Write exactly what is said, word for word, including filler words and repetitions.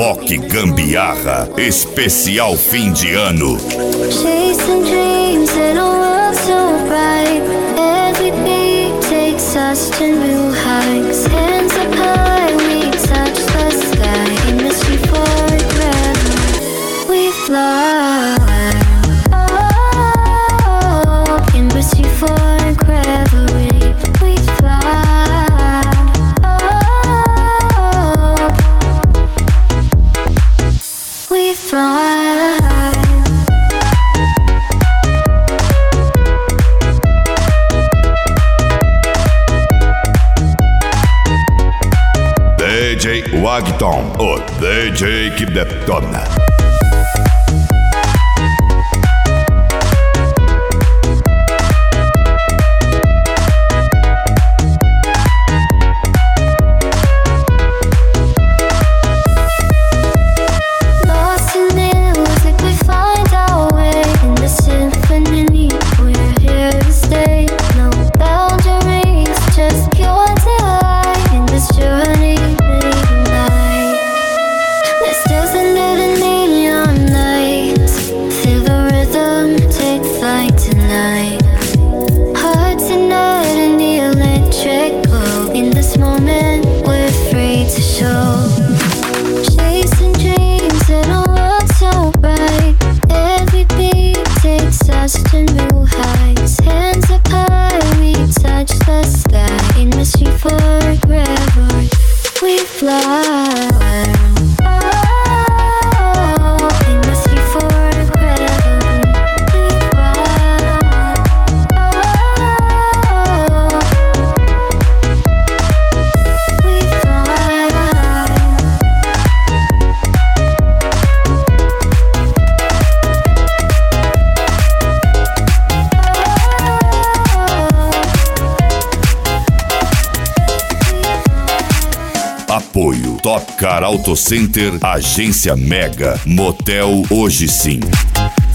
Rock Gambiarra, especial fim de ano. Chasing dreams in a world so bright. Every beat takes us to new heights. Hands up high, we touch the sky. In mystery forever, we fly. Oh, in mystery forever, we fly. Oh, we fly. D J Wagton, o D J que detona. Apoio Top Car Auto Center, Agência Mega, Motel Hoje Sim.